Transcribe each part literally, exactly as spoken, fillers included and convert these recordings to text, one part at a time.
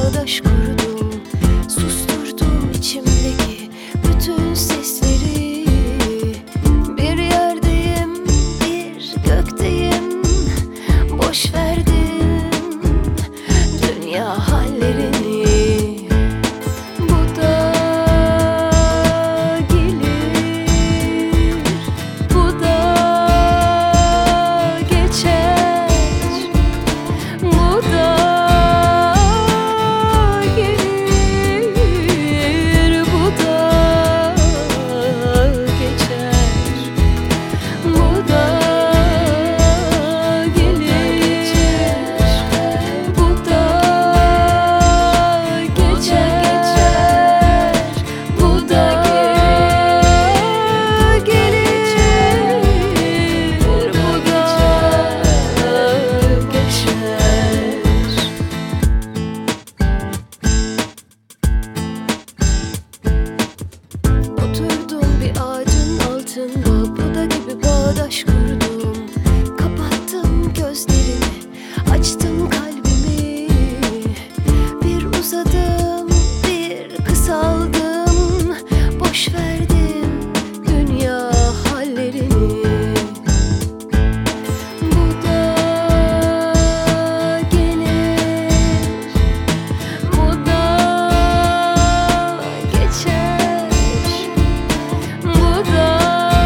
bağdaş kurdum. Susturdum içimdeki bütün sesleri. Bir yerdeyim, bir gökteyim. Boş verdim dünya hallerini. Bu da gelir, bu da geçer. Bu da gelir, bu da geçer. Bu da bağdaş kurdum. Kapattım gözlerimi, açtım kalbimi. Bir uzadım, bir kısaldım. Boş verdim dünya hallerini. Bu da gelir, bu da geçer. Bu da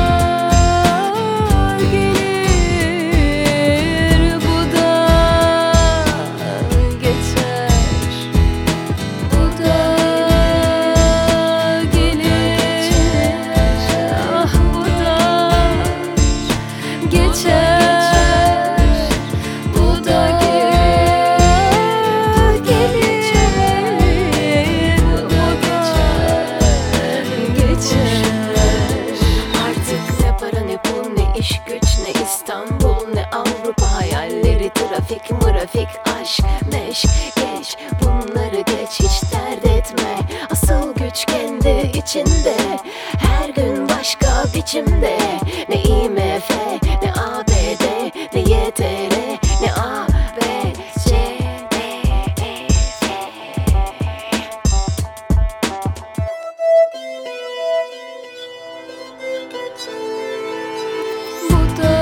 İş güç ne İstanbul ne Avrupa hayalleri, trafik mırafik, aşk meşk geç, bunları geç, hiç dert etme. Asıl güç kendi içinde, her gün başka biçimde. Ne I M F ne A B D ne Y T R ne A B C D E F. Bu da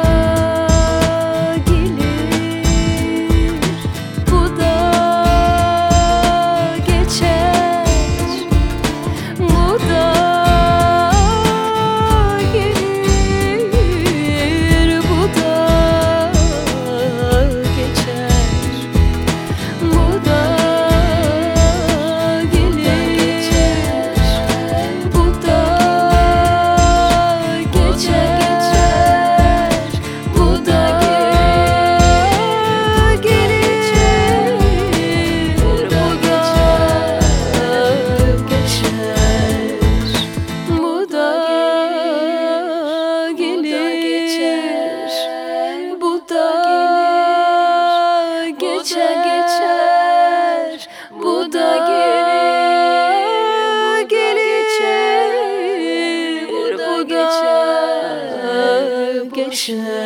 geçer, bu da gelir, gelir, bu da geçer, geçer.